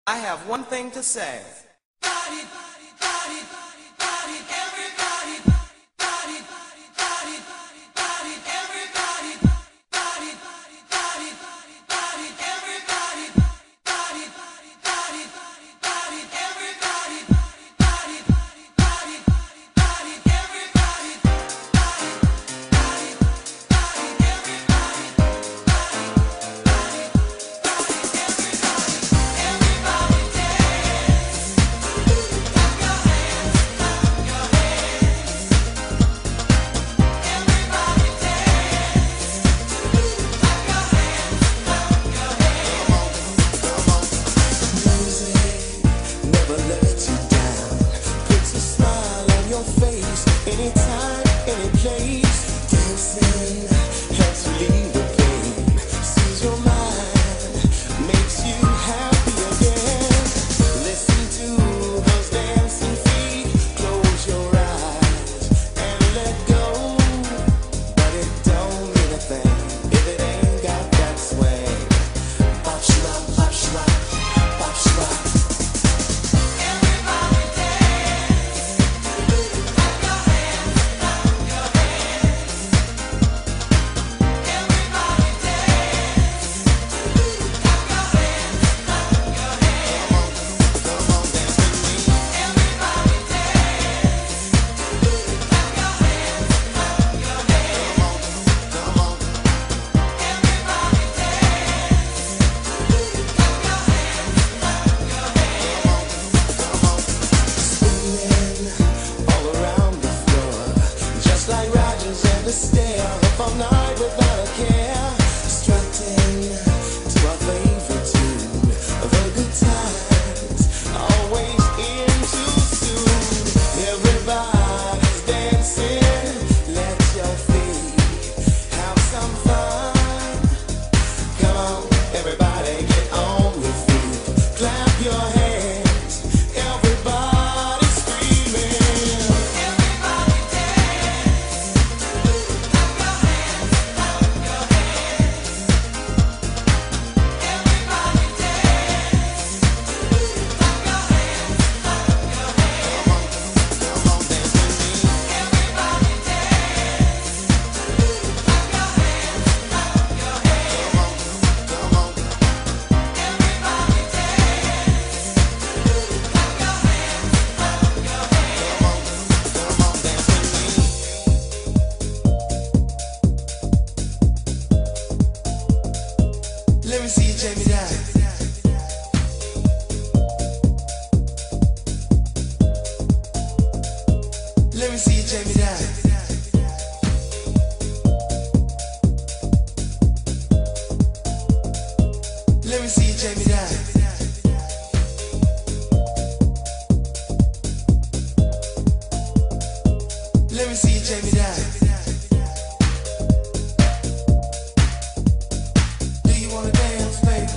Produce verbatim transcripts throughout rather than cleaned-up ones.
I have one thing to say. Body, body, body, body, body, everybody. Body, body, body, body, body, everybody. Body, body, body, body, body, everybody. Body, body, body, body, body, everybody. Body, body, body, body, body, everybody. Body, body, body, everybody. Body, body, body, everybody. Everybody dance. Clap your hands, clap your hands. Everybody dance. Clap your hands, clap your hands. Music never let you down. Puts a smile on your face anytime, any place. Dancing helps relieve the pain. Soothes your mind, makes you happy again. Listen to those dancing feet. Close your eyes and let go. But it don't mean a thing if it ain't got that swing. Pop shrock, pop shrock, pop shrock. Everybody dance. Clap your hands, clap your hands. Everybody dance. Clap your hands, clap your hands. Come on, dance with me. Everybody dance. Clap your hands, clap your hands. Come on. Everybody dance. Clap your hands, clap your hands. Spinning all around the floor, just like Rogers and Astaire, up all night without a care, strutting to our favorite tune. The good times always in too soon. Everybody's dancing, let your feet have some fun. Come on, everybody, get on your feet, clap your hands, everybody screaming. Everybody dance. Clap your hands, clap your hands. Everybody dance. Clap your hands, clap your hands. Come on, dance with me. Everybody dance. Clap your hands, clap your hands. Come on. Everybody dance. Clap your hands, clap your hands. Come on, dance with me. Let me see you take me down. Let me see you take me down. Let me see you take me down. Let me see you take me down. Do you wanna dance, baby?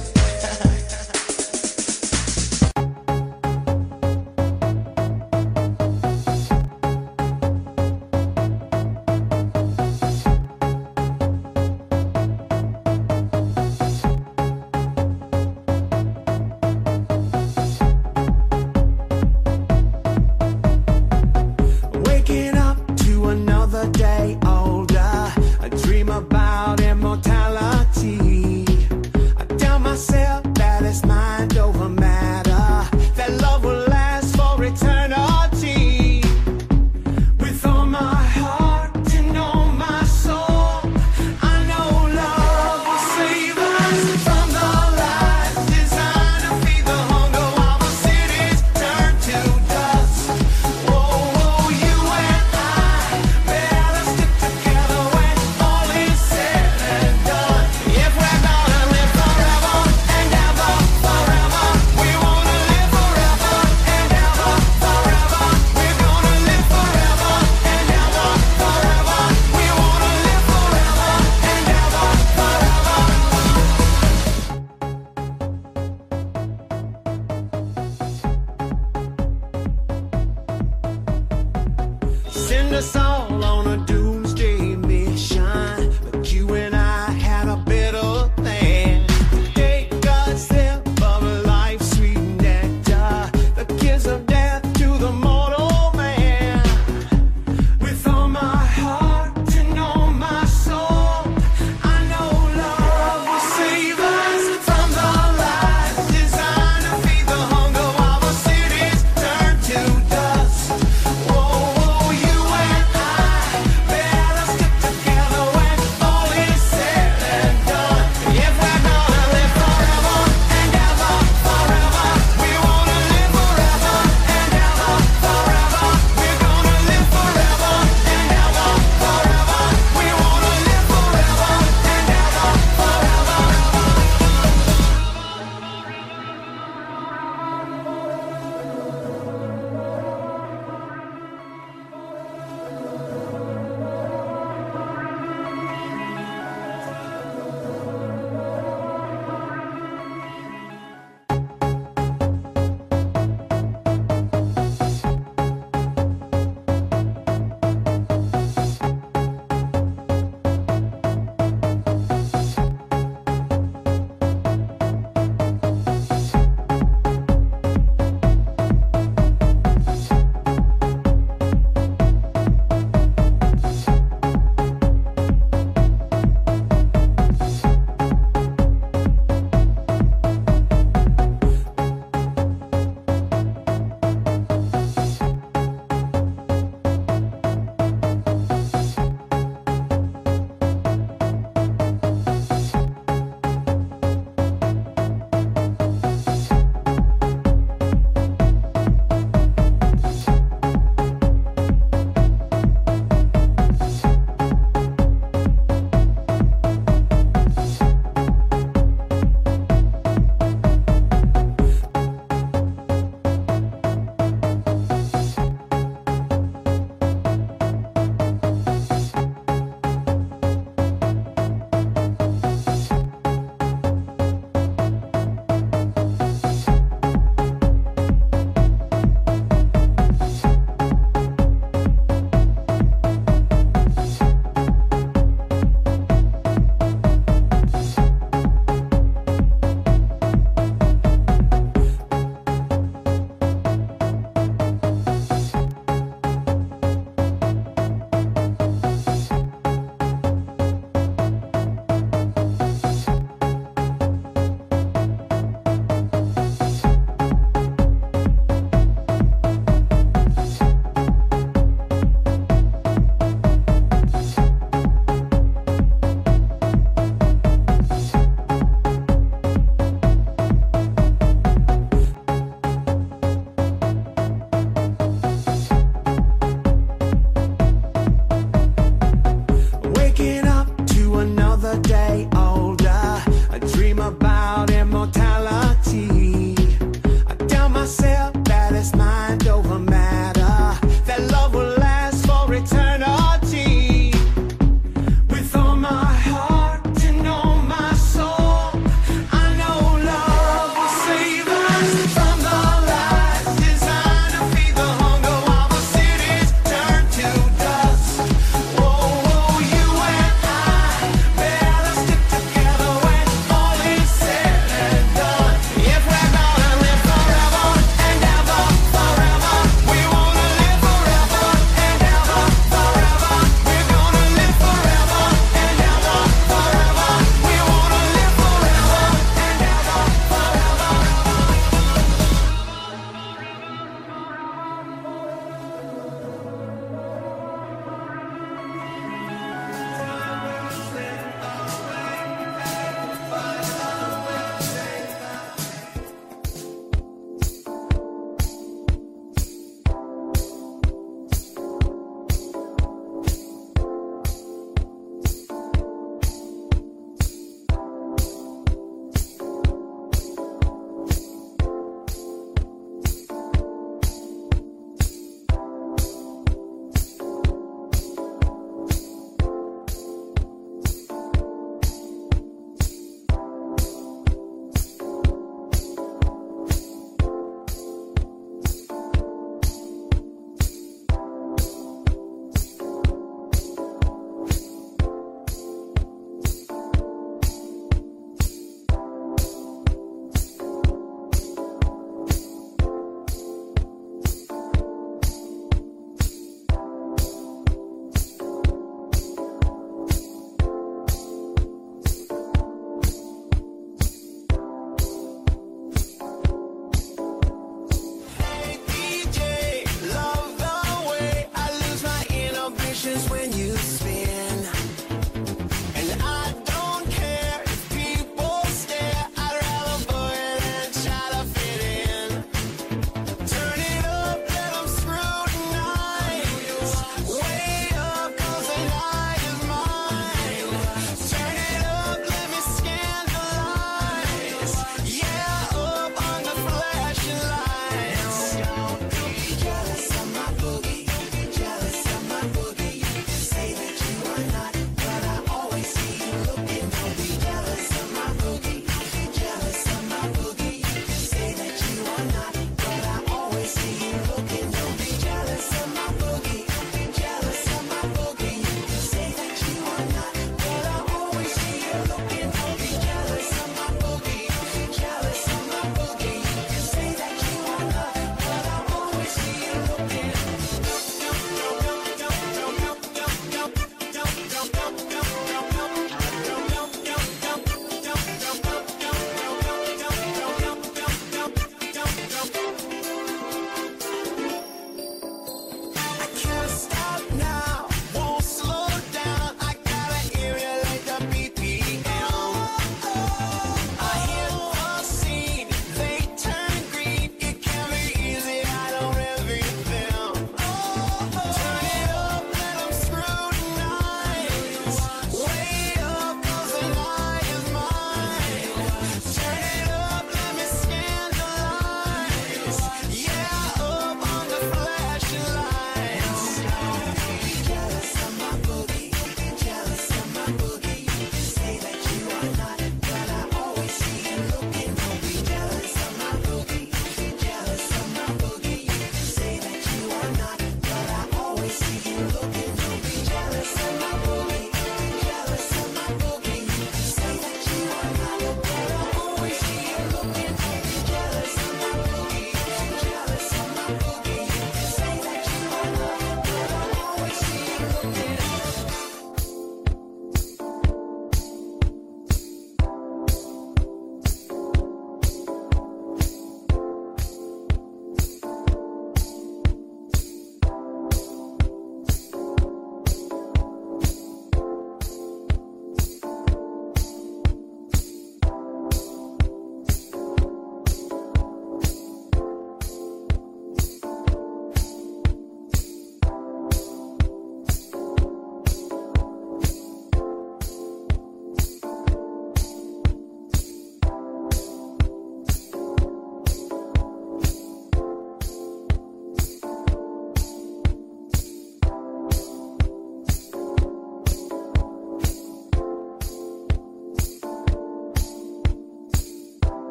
Waking up to another day older. I dream about immortality. I tell myself that it's mind over matter, that love will last for eternity. With all my heart and all my soul, I know love will save us from the lies designed to feed the hunger while the cities turn to dust. Whoa, whoa, you and I better stick together when all is said and done. If we're gonna live forever and ever, forever, we wanna live forever and ever, forever. We're gonna live forever and ever, forever. We wanna live forever and ever, forever. Send us all on a doomsday mission, but you and I had a better plan. Take a sip of life's sweet nectar.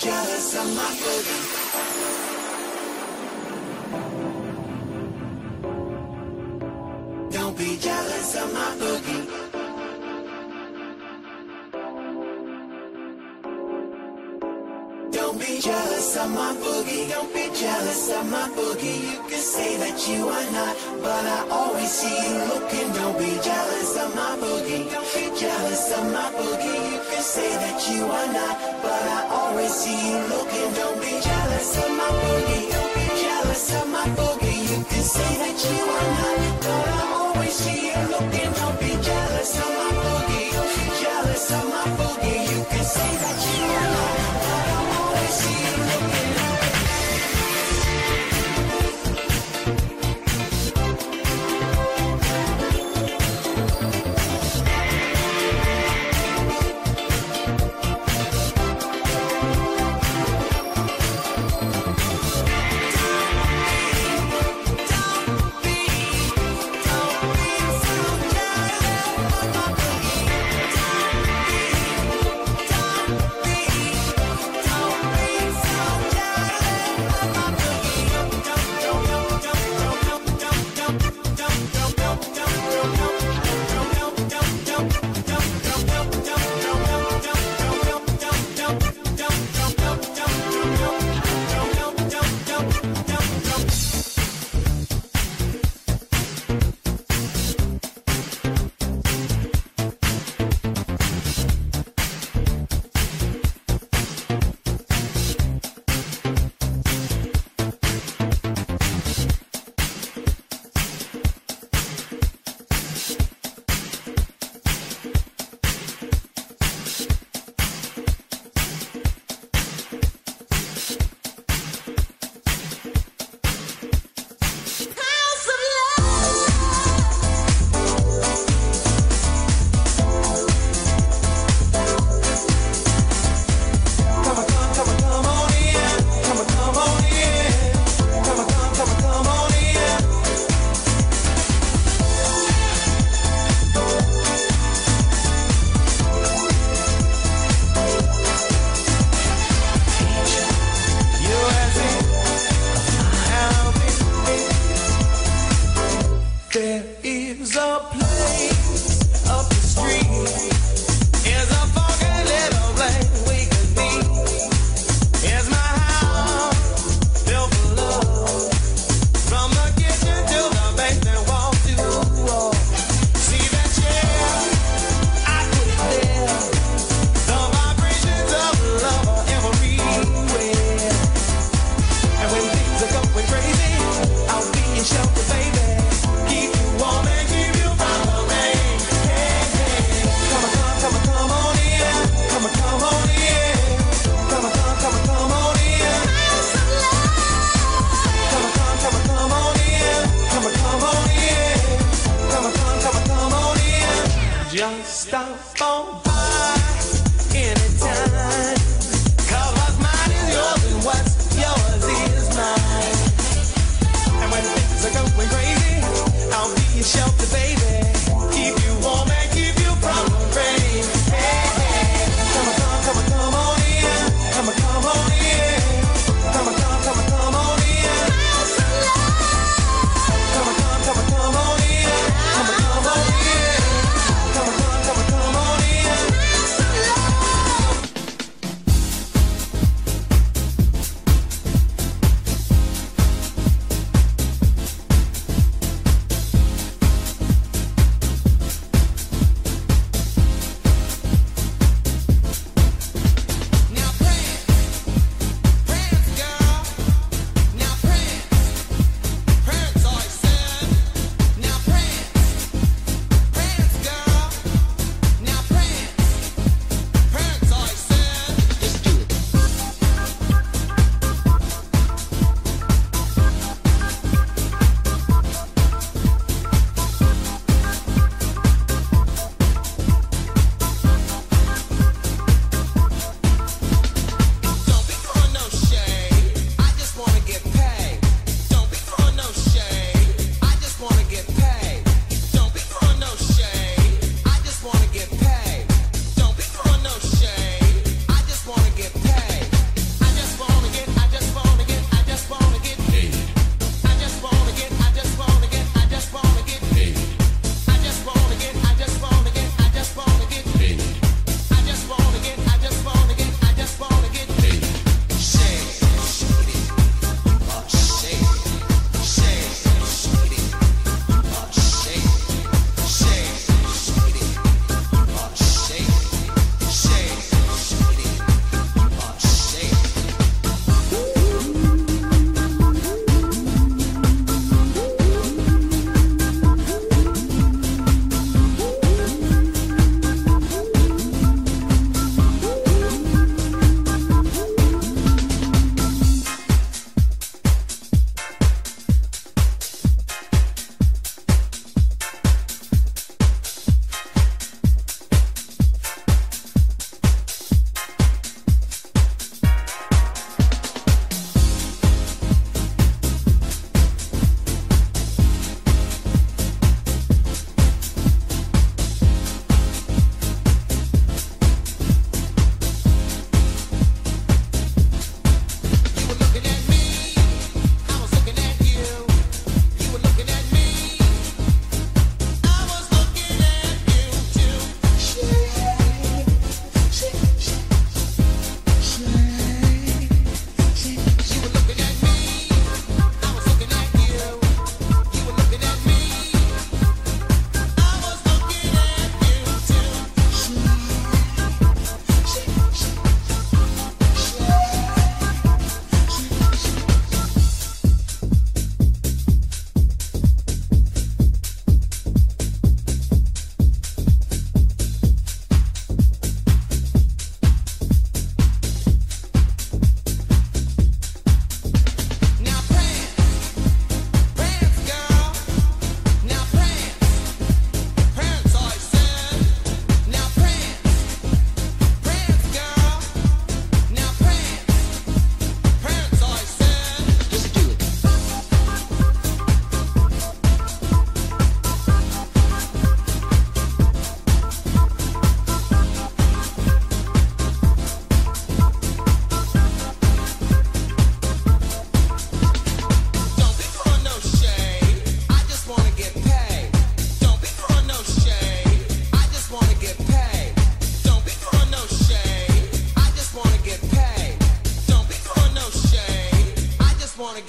jealous of my boogie. Don't be jealous of my boogie. Don't be jealous of my boogie. Don't be jealous of my boogie. You can say that you are not, but I always see you looking. Don't be jealous of my boogie. Don't be jealous of my boogie. You can say that you are not, but I always see you looking. Don't be jealous of my boogie. Don't be jealous of my boogie. You can say that you are not, but I always see you looking. Don't be jealous of my boogie. Don't be jealous of my boogie. You can say that you are not, but I always see you looking.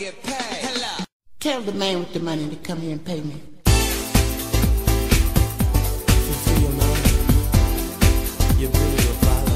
get paid. Hello. Tell the man with the money to come here and pay me. Fulfill your mind. Your will will follow.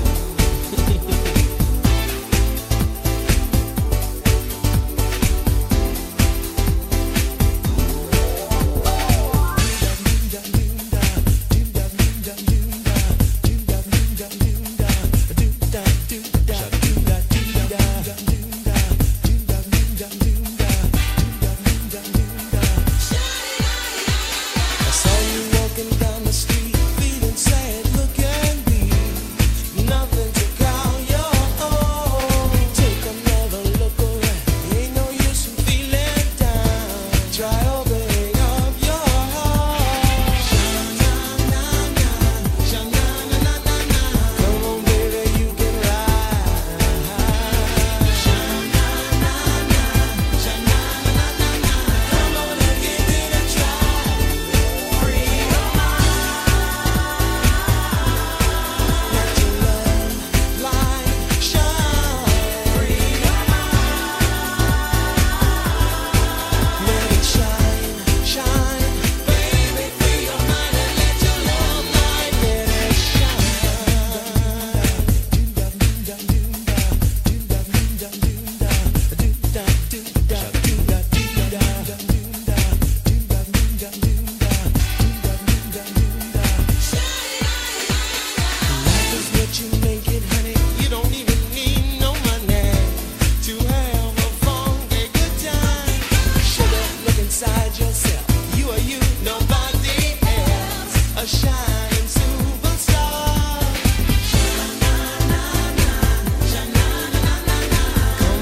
I saw you walking down the street, feeling sad. Look at me, nothing to call your own. Take another look around. Ain't no use in feeling down. Try opening up your heart. Sha-na-na-na, sha-na-na-na-na. Come on, baby, you can ride. Sha-na-na-na, sha-na-na-na-na. Come on and give it a try. Free your mind. Let your love light shine. Free your mind. Let it shine, shine. Baby, free your mind and let your love light let it Life is what you make it, honey. You don't even need no money to have a funky good time. Sugar, look inside yourself. You are you, nobody else. A shining superstar. Sha-na-na-na, sha-na-na-na-na. Come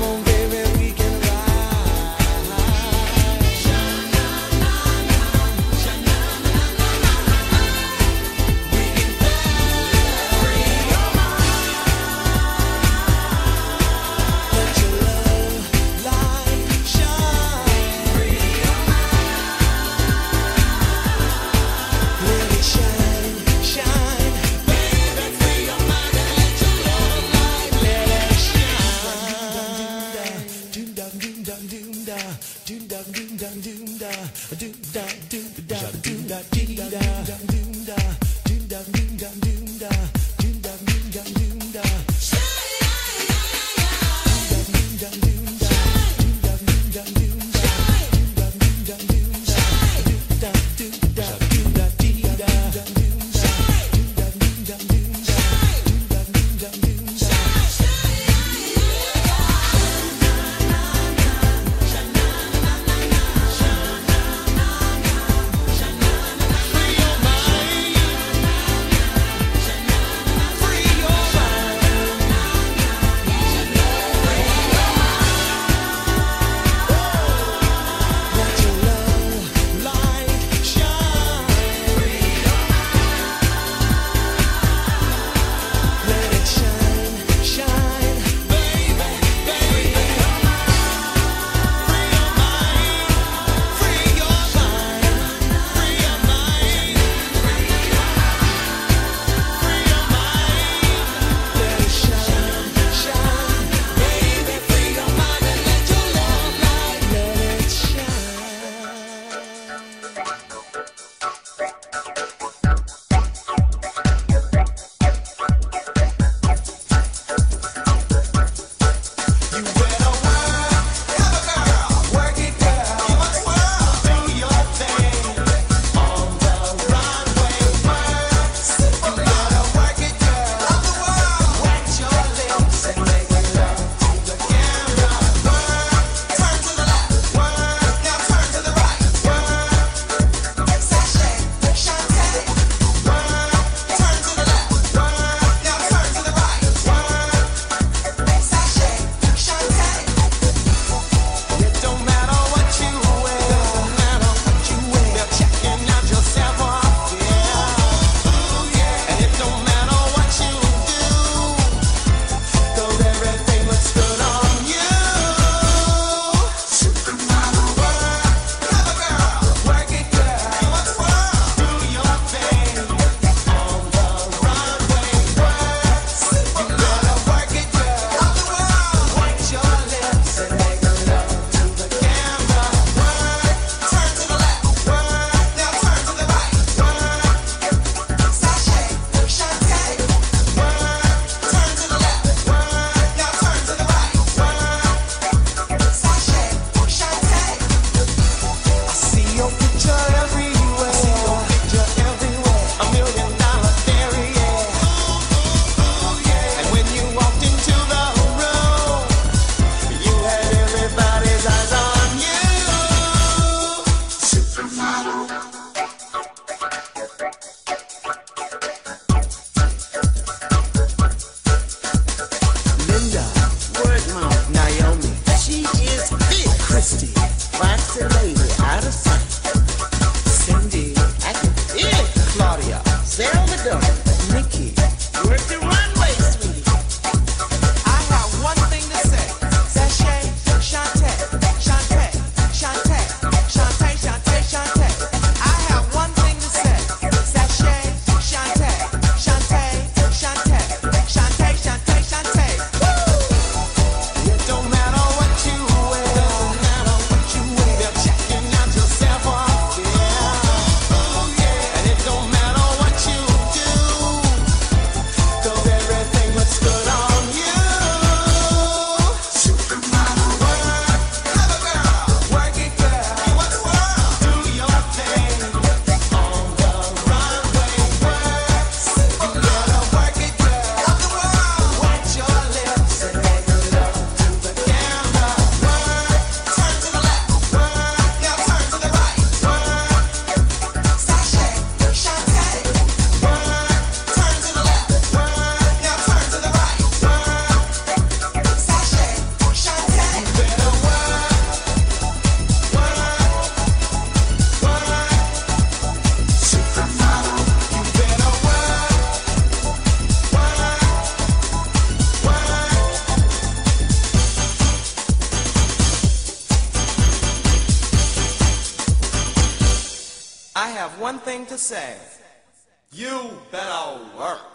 I have one thing to say. You better work.